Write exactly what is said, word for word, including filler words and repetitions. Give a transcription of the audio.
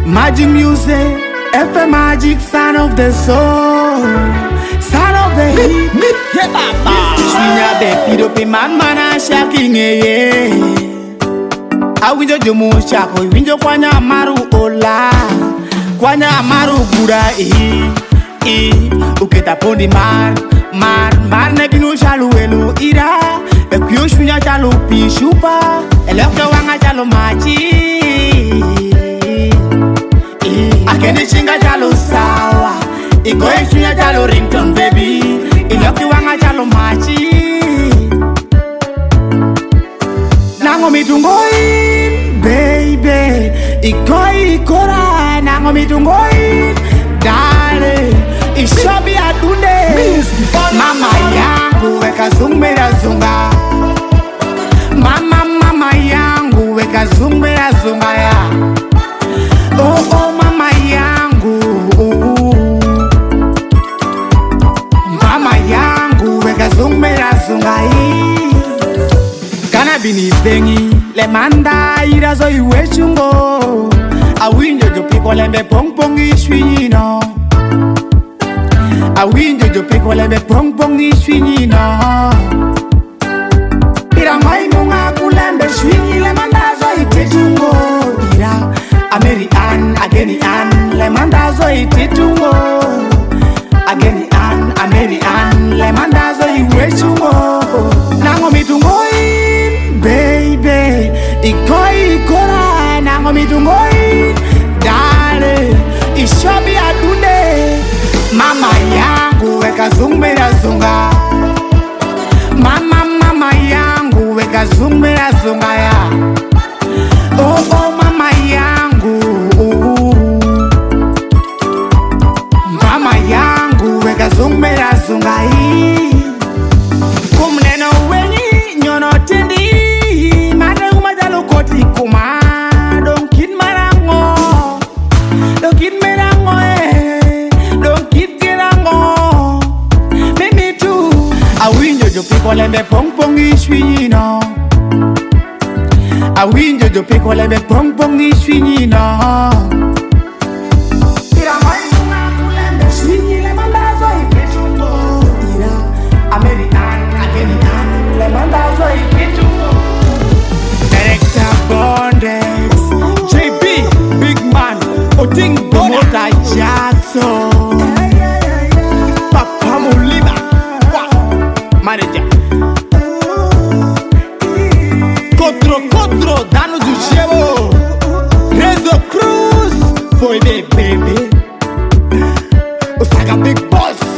Magic music, F M magic, son of the soul, son of the heat. Yeah, papa. Swinya be pido pe man mana shaking eh. Awinjo jomo shako, winjo kwanya amaru ola, kwanya amaru gura eh eh. Uketa pondi mar, mar, mar ne binu shalu elu ira. Ekyo swinya chalo pishupa, elekyo wanga chalo machi. Akeni chinga chalo sawa, iko eshunya chalo ringtone baby, iloki wanga chalo machi. Nango mitungoin baby, iko ikora. Nango mitungoin dale, ishobi adunde. Mama yangu weka zungmera zunga, mama mama yangu weka zungmera zunga ya. Oh oh mama yangu, mama yangu weka zungmera zungai. Kana bini bengi le manda ira zo iwe chungo. Awinjo jo piko lembe pong pong ishwino. Awinjo jo piko lembe pong pong ishwino. Ira mai munga kulembe shwini le manda zo ite chungo. Ira Ameri an, ageni an, le mandazo ititungo. Ageni an, Ameri an, le mandazo iwechungo. Nango mitungoin, baby, ikoi ikora. Nango mitungoin, dale, ishobi adunde. Mama yangu weka zungmera zunga, mama mama yangu weka zungmera zunga ya. Oh oh mama yangu, mama yangu weka zungmera zungai. Kumneno weni nyono tendi, mane umajalo koti kuma. Don't kid marango, don't kid merango eh, don't kid gerango. Me too. Awinjo jo piko lembe pong pong ishwino. Awinjo jo piko lebe pong pong ni swinyi no. Ira mai munga kulembe swinyi le mandazo ipetungo. Ira American ageni an le mandazo ipetungo. Director Bondex, J B Big Man, Oting Bomota Jackson, Papa Mulima, Manager Kotro Kotro, Dano Zuchevo, Rezo Cruz, foi de baby, Osaka Big Boss.